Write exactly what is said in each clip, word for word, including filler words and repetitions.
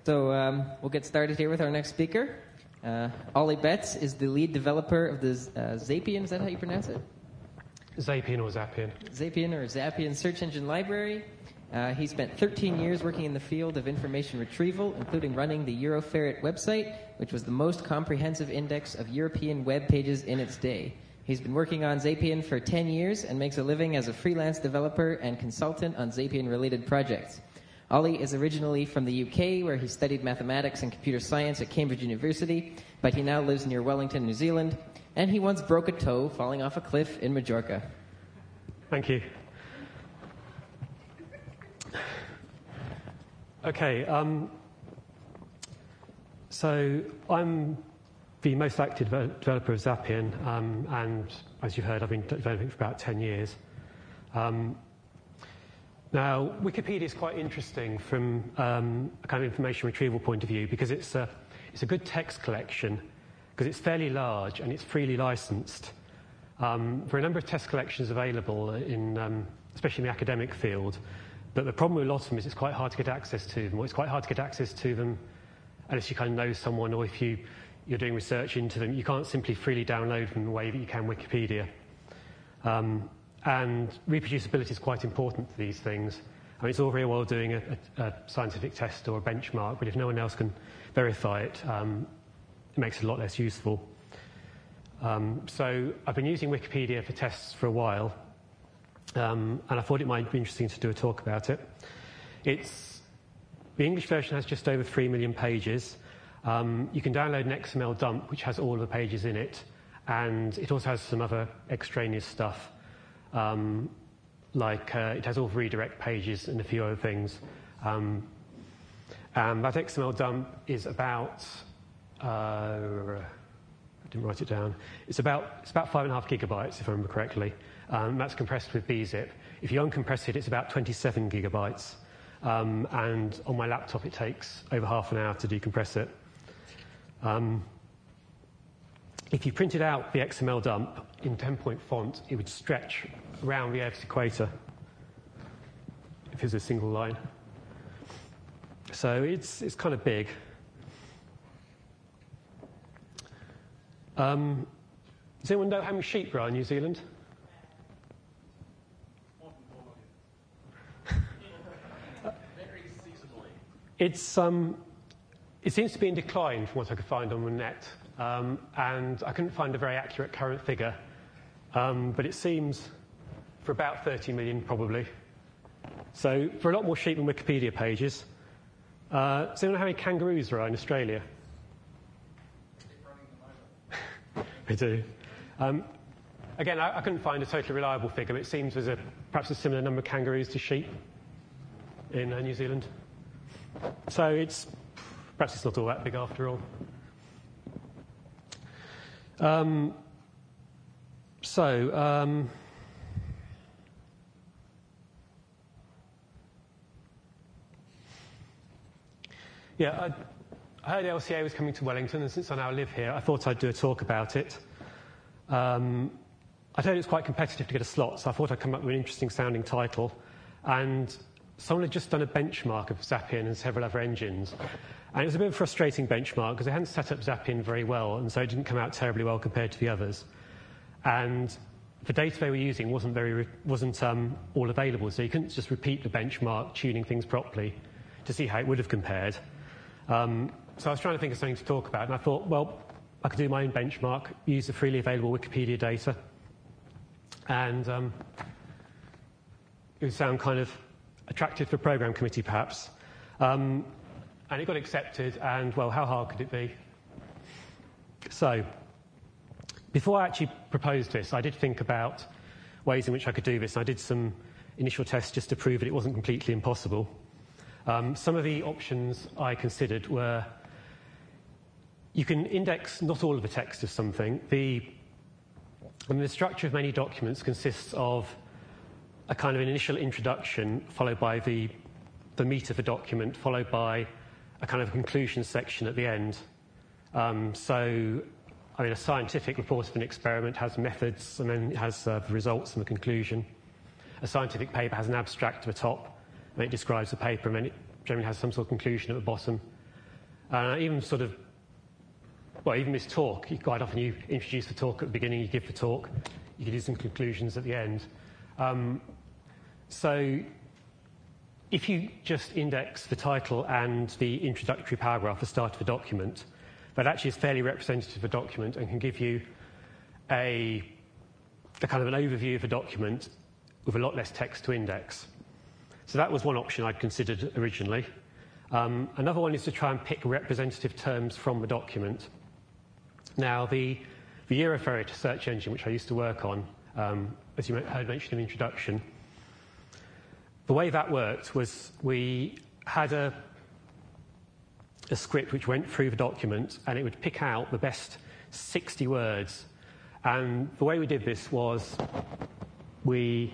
So um, we'll get started here with our next speaker. Uh, Ollie Betts is the lead developer of the uh, Zapian, is that how you pronounce it? Zapian or Zapian. Zapian or Zapian search engine library. Uh, he spent thirteen years working in the field of information retrieval, including running the Euroferret website, which was the most comprehensive index of European web pages in its day. He's been working on Zapian for ten years and makes a living as a freelance developer and consultant on Zapian-related projects. Ollie is originally from the U K, where he studied mathematics and computer science at Cambridge University, but he now lives near Wellington, New Zealand, and he once broke a toe falling off a cliff in Majorca. Thank you. Okay, um, so I'm the most active developer of Zapian, um, and as you heard, I've been developing for about ten years. Um, Now, Wikipedia is quite interesting from um, a kind of information retrieval point of view because it's a, it's a good text collection, because it's fairly large and it's freely licensed. Um, there are a number of text collections available, in, um, especially in the academic field, but the problem with a lot of them is it's quite hard to get access to them, or it's quite hard to get access to them unless you kind of know someone, or if you, you're doing research into them. You can't simply freely download them the way that you can Wikipedia. Um, And reproducibility is quite important to these things. I mean, it's all very well doing a, a, a scientific test or a benchmark, but if no one else can verify it, um, it makes it a lot less useful. Um, so I've been using Wikipedia for tests for a while, um, and I thought it might be interesting to do a talk about it. It's, the English version has just over three million pages. Um, you can download an X M L dump, which has all of the pages in it, and it also has some other extraneous stuff. Um, like uh, it has all the redirect pages and a few other things. Um, and that X M L dump is about, uh, I didn't write it down, it's about, it's about five and a half gigabytes, if I remember correctly. Um, that's compressed with B zip. If you uncompress it, it's about twenty-seven gigabytes. Um, and on my laptop, it takes over half an hour to decompress it. Um, If you printed out the X M L dump in ten-point font, it would stretch around the Earth's equator if it's a single line. So it's, it's kind of big. Um, does anyone know how many sheep there are in New Zealand? Very seasonally. It's, um, it seems to be in decline from what I could find on the net. Um, and I couldn't find a very accurate current figure, um, but it seems for about thirty million probably. So for a lot more sheep than Wikipedia pages. Uh, does anyone know how many kangaroos there are in Australia? They do. Um, again, I, I couldn't find a totally reliable figure, but it seems there's a, perhaps a similar number of kangaroos to sheep in uh, New Zealand. So it's perhaps it's not all that big after all. Um, so, um, yeah, I, I heard L C A was coming to Wellington, and since I now live here, I thought I'd do a talk about it. Um, I heard it's quite competitive to get a slot, so I thought I'd come up with an interesting sounding title. And someone had just done a benchmark of Zapian and several other engines. And it was a bit of a frustrating benchmark because they hadn't set up Zapian very well, and so it didn't come out terribly well compared to the others. And the data they were using wasn't very wasn't um, all available, so you couldn't just repeat the benchmark, tuning things properly to see how it would have compared. Um, so I was trying to think of something to talk about, and I thought, well, I could do my own benchmark, use the freely available Wikipedia data, and um, it would sound kind of attractive for a program committee, perhaps. Um, And it got accepted, and, well, how hard could it be? So, before I actually proposed this, I did think about ways in which I could do this, and I did some initial tests just to prove that it wasn't completely impossible. Um, some of the options I considered were you can index not all of the text of something. The, I mean, the structure of many documents consists of a kind of an initial introduction, followed by the, the meat of the document, followed by a kind of conclusion section at the end. Um, so, I mean, a scientific report of an experiment has methods, and then it has uh, the results and the conclusion. A scientific paper has an abstract at the top, and it describes the paper, and then it generally has some sort of conclusion at the bottom. Uh, even sort of, well, even this talk, quite often you introduce the talk at the beginning, you give the talk, you can do some conclusions at the end. Um, so if you just index the title and the introductory paragraph at the start of a document, that actually is fairly representative of a document and can give you a, a kind of an overview of a document with a lot less text to index. So that was one option I'd considered originally. Um, another one is to try and pick representative terms from the document. Now, the, the Euroferret search engine, which I used to work on, um, as you heard mentioned in the introduction, the way that worked was we had a, a script which went through the document and it would pick out the best sixty words. And the way we did this was we,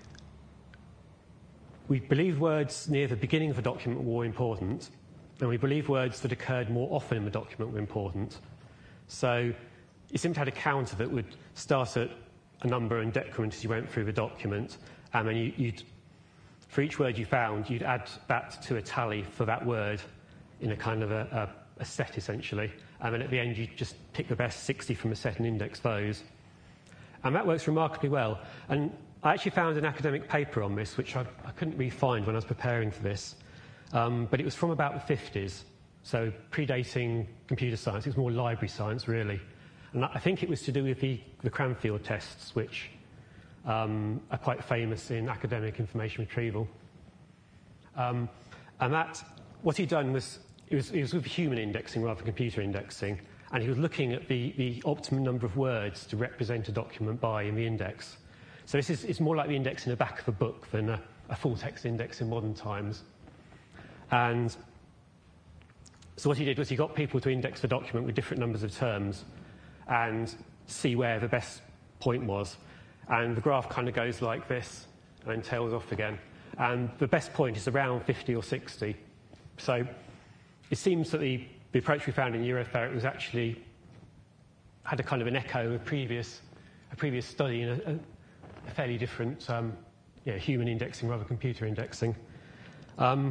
we believed words near the beginning of the document were more important, and we believed words that occurred more often in the document were important. So you simply had a counter that would start at a number and decrement as you went through the document, and then you, you'd, for each word you found, you'd add that to a tally for that word in a kind of a, a, a set, essentially. And then at the end, you just pick the best sixty from a set and index those. And that works remarkably well. And I actually found an academic paper on this, which I, I couldn't really find when I was preparing for this. Um, but it was from about the fifties, so predating computer science. It was more library science, really. And I think it was to do with the, the Cranfield tests, which um, are quite famous in academic information retrieval. Um, and that, what he'd done was it, was, it was with human indexing rather than computer indexing, and he was looking at the, the optimum number of words to represent a document by in the index. So this is it's more like the index in the back of a book than a, a full-text index in modern times. And so what he did was he got people to index the document with different numbers of terms and see where the best point was. And the graph kind of goes like this and then tails off again. And the best point is around fifty or sixty. So it seems that the, the approach we found in Euroferret was actually had a kind of an echo of a previous, a previous study in a, a fairly different um, yeah, human indexing rather than computer indexing. Um,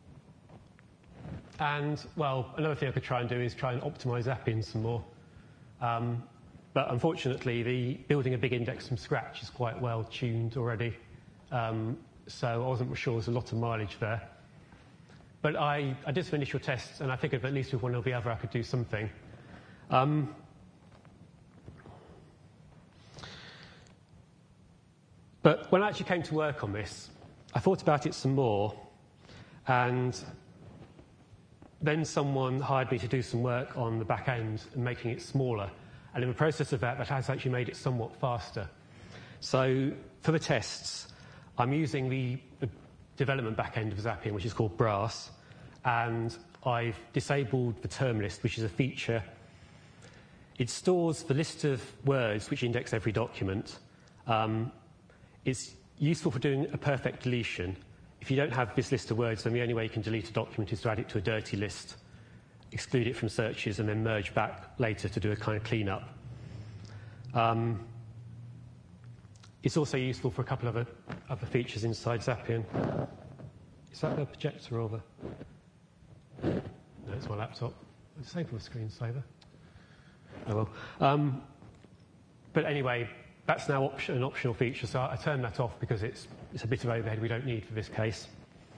and, well, another thing I could try and do is try and optimize Zapier some more. Um, but unfortunately, the building a big index from scratch is quite well tuned already. Um, so I wasn't sure there was a lot of mileage there. But I, I did some initial tests, and I figured that at least with one or the other I could do something. Um, but when I actually came to work on this, I thought about it some more, and then someone hired me to do some work on the back end and making it smaller. And in the process of that, that has actually made it somewhat faster. So for the tests, I'm using the, the development back end of Zapier, which is called Brass, and I've disabled the term list, which is a feature. It stores the list of words which index every document. Um, it's useful for doing a perfect deletion. If you don't have this list of words, then the only way you can delete a document is to add it to a dirty list, exclude it from searches, and then merge back later to do a kind of cleanup. Um, it's also useful for a couple of other, other features inside Zapier. Is that the projector or the... No, it's my laptop. Disable the screensaver. Oh well. Um, but anyway, that's now op- an optional feature, so I, I turned that off because it's, it's a bit of overhead we don't need for this case.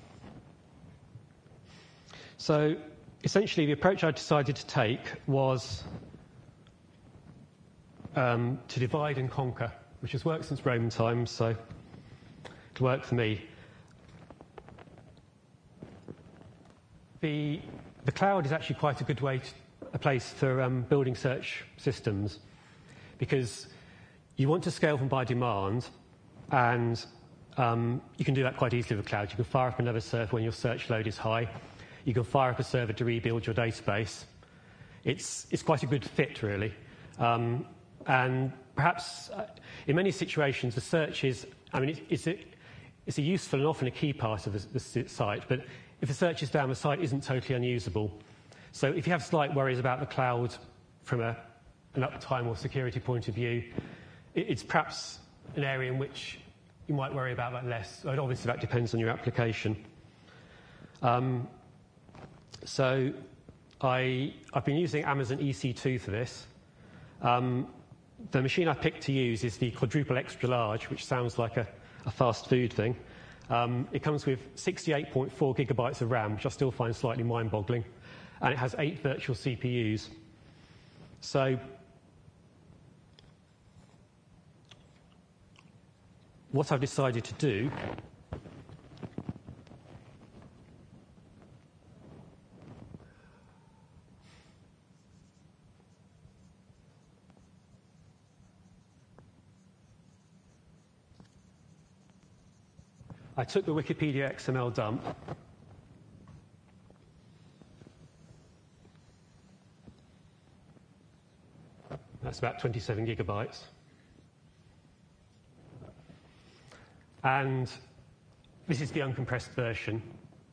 So essentially, the approach I decided to take was um, to divide and conquer, which has worked since Roman times, so it worked for me. The, the cloud is actually quite a good way, to, a place for um, building search systems, because you want to scale them by demand, and um, you can do that quite easily with cloud. You can fire up another server when your search load is high. You can fire up a server to rebuild your database. It's, it's quite a good fit, really. Um, and perhaps uh, in many situations, the search is, I mean, it, it's, a, it's a useful and often a key part of the, the site, but if the search is down, the site isn't totally unusable. So if you have slight worries about the cloud from a, an uptime or security point of view, it, it's perhaps an area in which you might worry about that less. And obviously, that depends on your application. Um, so I, I've been using Amazon E C two for this. Um, the machine I picked to use is the quadruple extra large, which sounds like a, a fast food thing. Um, it comes with sixty-eight point four gigabytes of RAM, which I still find slightly mind-boggling, and it has eight virtual C P Us. So what I've decided to do I took the Wikipedia X M L dump that's about twenty-seven gigabytes. And this is the uncompressed version.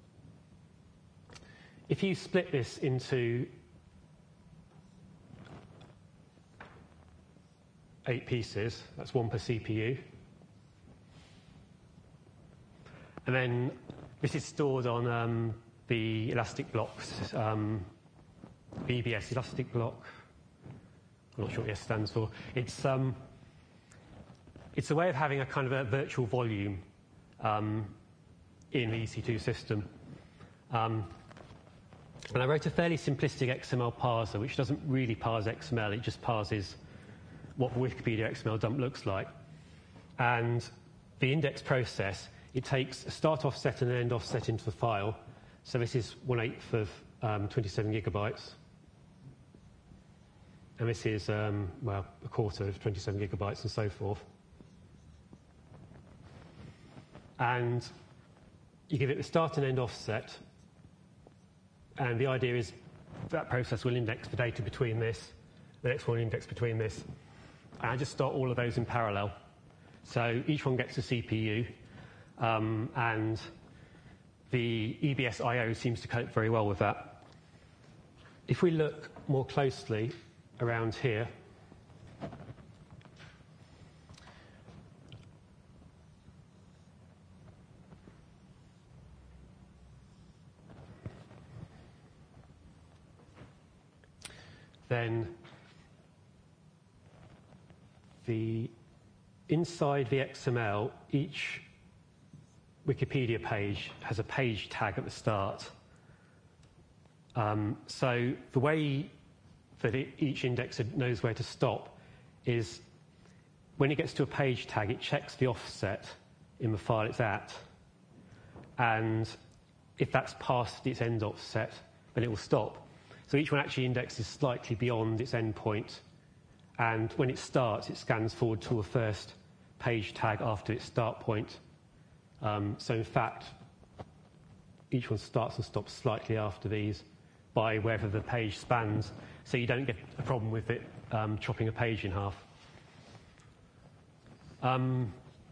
If you split this into eight pieces, that's one per C P U. And then this is stored on um, the Elastic Blocks, um, E B S Elastic Block. I'm not sure what E S stands for. It's, um, it's a way of having a kind of a virtual volume um, in the E C two system. Um, and I wrote a fairly simplistic X M L parser, which doesn't really parse X M L. It just parses what the Wikipedia X M L dump looks like. And the index process, it takes a start offset and an end offset into the file. So this is one eighth of um, twenty-seven gigabytes. And this is, um, well, a quarter of twenty-seven gigabytes and so forth. And you give it the start and end offset. And the idea is that process will index the data between this, the next one will index between this. And I just start all of those in parallel. So each one gets a C P U. Um, and the E B S I O seems to cope very well with that. If we look more closely around here, then the inside the X M L, each Wikipedia page has a page tag at the start. Um, so the way that it, each indexer knows where to stop is when it gets to a page tag, it checks the offset in the file it's at. And if that's past its end offset, then it will stop. So each one actually indexes slightly beyond its end point. And when it starts, it scans forward to a first page tag after its start point. Um, so in fact, each one starts and stops slightly after these by wherever the page spans, so you don't get a problem with it um, chopping a page in half. Um,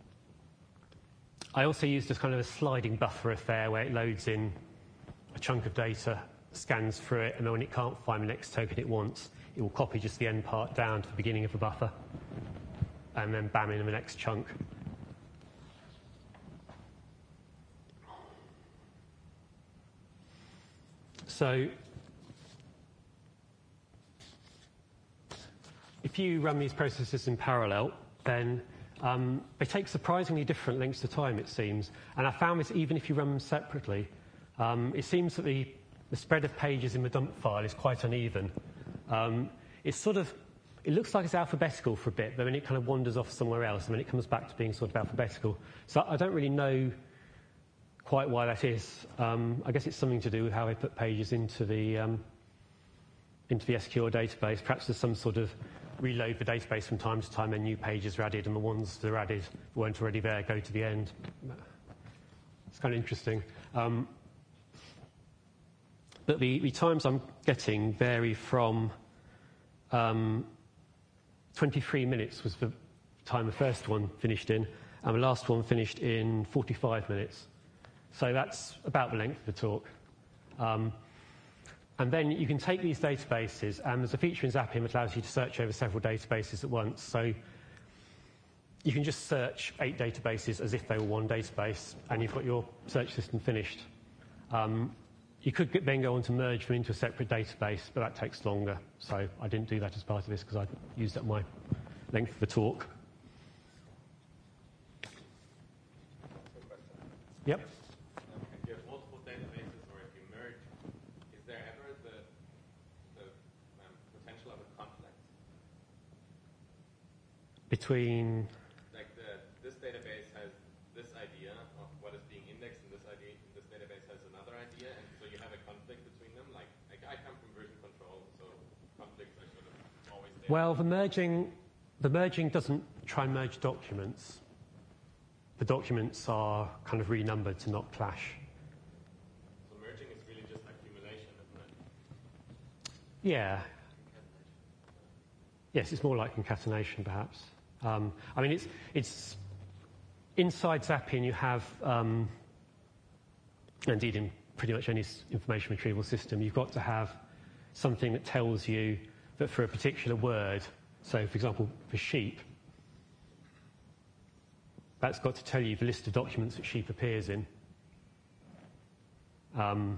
I also used this kind of a sliding buffer affair where it loads in a chunk of data, scans through it, and then when it can't find the next token it wants, it will copy just the end part down to the beginning of the buffer, and then bam in the next chunk. So if you run these processes in parallel, then um, they take surprisingly different lengths of time, it seems. And I found this even if you run them separately. Um, it seems that the, the spread of pages in the dump file is quite uneven. Um, it's sort of, it looks like it's alphabetical for a bit, but then it kind of wanders off somewhere else, and then it comes back to being sort of alphabetical. So I don't really know quite why that is. Um, I guess it's something to do with how they put pages into the um, into the S Q L database. Perhaps there's some sort of reload the database from time to time, and new pages are added, and the ones that are added that weren't already there go to the end. It's kind of interesting. Um, but the, the times I'm getting vary from um, twenty-three minutes was the time the first one finished in, and the last one finished in forty-five minutes. So that's about the length of the talk. Um, and then you can take these databases, and there's a feature in Zapier that allows you to search over several databases at once. So you can just search eight databases as if they were one database, and you've got your search system finished. Um, you could get, then go on to merge them into a separate database, but that takes longer. So I didn't do that as part of this because I used up my length of the talk. Yep. If you have multiple databases or if you merge, is there ever the, the um, potential of a conflict? Between... Like the, this database has this idea of what is being indexed and this idea, this database has another idea, and so you have a conflict between them? Like, like I come from version control, so conflicts are sort of always there. Well, the merging, the merging doesn't try and merge documents. The documents are kind of renumbered to not clash. So merging is really just accumulation, isn't it? Yeah. Yes, it's more like concatenation, perhaps. Um, I mean, it's it's inside Zapier you have, um, indeed in pretty much any information retrieval system, you've got to have something that tells you that for a particular word, so for example, for sheep, that's got to tell you the list of documents that sheep appears in. Um,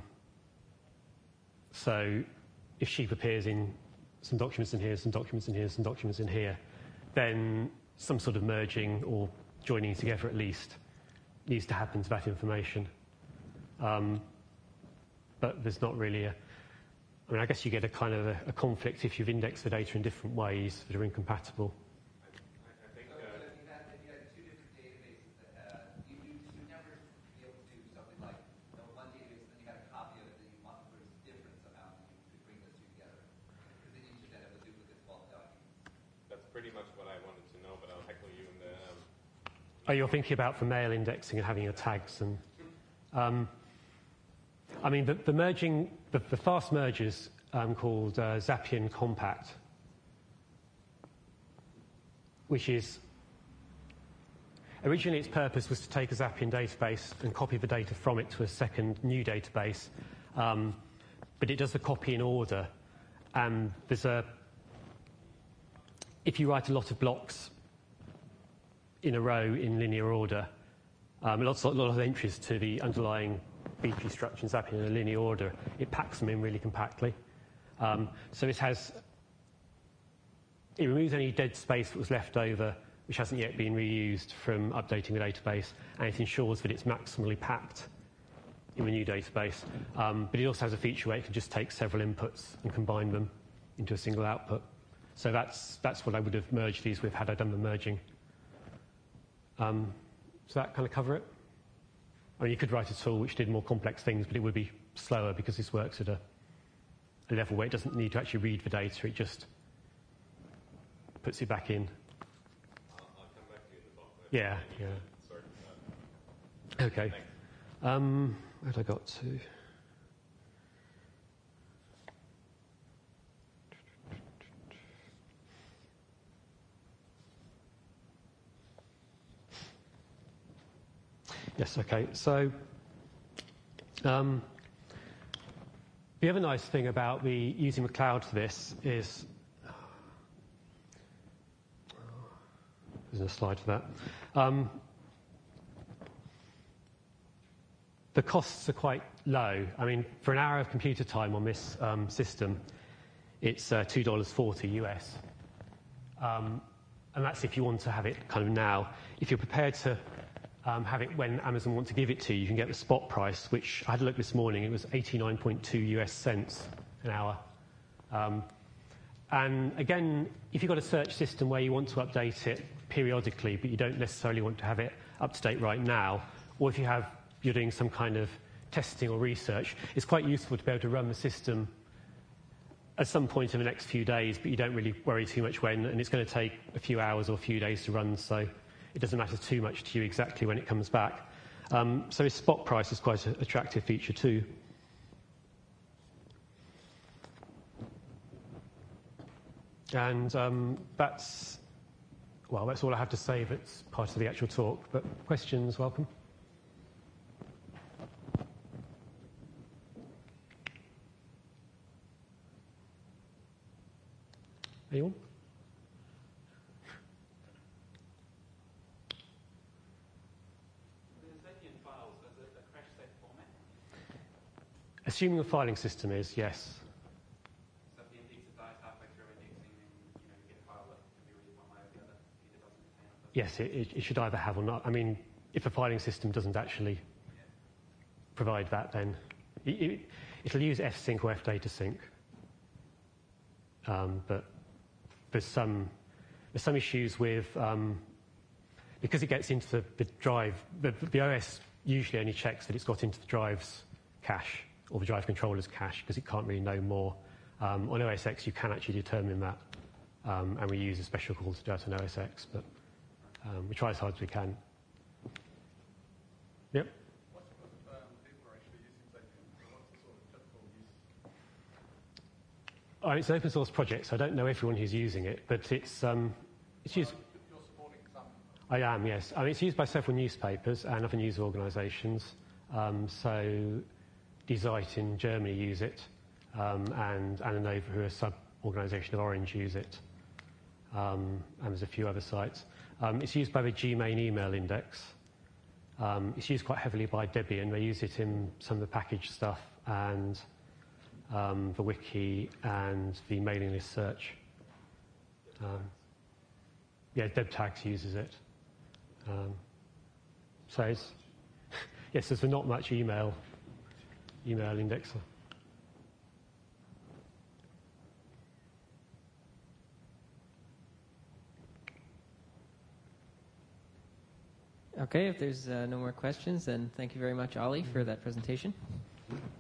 so if sheep appears in some documents in here, some documents in here, some documents in here, then some sort of merging or joining together at least needs to happen to that information. Um, but there's not really a... I mean, I guess you get a kind of a, a conflict if you've indexed the data in different ways that are incompatible. Pretty much what I wanted to know, but I'll heckle you in the... Um... Oh, you're thinking about for mail indexing and having your tags and... Um, I mean, the, the merging, the, the fast mergers um, called uh, Zapier Compact, which is... Originally its purpose was to take a Zapier database and copy the data from it to a second new database, um, but it does the copy in order, and there's a... If you write a lot of blocks in a row in linear order, um, lots, a lot of entries to the underlying B tree structure in Zapier in a linear order, it packs them in really compactly. Um, so it has, it removes any dead space that was left over which hasn't yet been reused from updating the database, and it ensures that it's maximally packed in the new database. Um, but it also has a feature where it can just take several inputs and combine them into a single output. So that's, that's what I would have merged these with had I done the merging. Um, does that kind of cover it? I mean, you could write a tool which did more complex things, but it would be slower because this works at a, a level where it doesn't need to actually read the data. It just puts it back in. I'll, I'll come back to you in the box. Yeah, yeah. Okay. Um, where had I got to? Yes, okay. So um, the other nice thing about the using the cloud for this is there's a slide for that. Um, the costs are quite low. I mean, for an hour of computer time on this um, system, it's uh, two dollars forty U S. Um, and that's if you want to have it kind of now. If you're prepared to Um, have it when Amazon want to give it to you, you can get the spot price, which I had a look this morning, it was eighty-nine point two U S cents an hour. Um, and again, if you've got a search system where you want to update it periodically, but you don't necessarily want to have it up to date right now, or if you have, you're doing some kind of testing or research, it's quite useful to be able to run the system at some point in the next few days, but you don't really worry too much when, and it's going to take a few hours or a few days to run, so it doesn't matter too much to you exactly when it comes back. Um, so his spot price is quite an attractive feature too. And um, that's, well, that's all I have to say that's part of the actual talk. But questions, welcome. Anyone? Assuming the filing system is, yes. So if the index dies halfway through indexing, then you know you get a file that can be read one way or the other. Either doesn't contain or doesn't. Yes, it, it, it should either have or not. I mean, if a filing system doesn't actually Yeah. provide that, then it, it, it'll use fsync or fdatasync. Um, but there's some there's some issues with um, because it gets into the, the drive. The, the O S usually only checks that it's got into the drive's cache or the drive controller's cache because it can't really know more. Um, on O S X, you can actually determine that, um, and we use a special call to do that on O S X. But um, we try as hard as we can. Yep. What sort of um, people are actually using Zapier? What's the sort of typical use? Oh, it's an open source project, so I don't know everyone who's using it, but it's um, it's used. You're supporting some. I am, yes. I mean, it's used by several newspapers and other news organisations. Um, so, Die Zeit in Germany use it, um, and Ananova, who are a sub-organisation of Orange, use it. Um, and there's a few other sites. Um, it's used by the Gmain email index. Um, it's used quite heavily by Debian. They use it in some of the package stuff and um, the wiki and the mailing list search. Um, yeah, DebTags uses it. Um, so it's, yes, there's not much email email indexer. Okay, if there's uh, no more questions, then thank you very much, Ollie, for that presentation.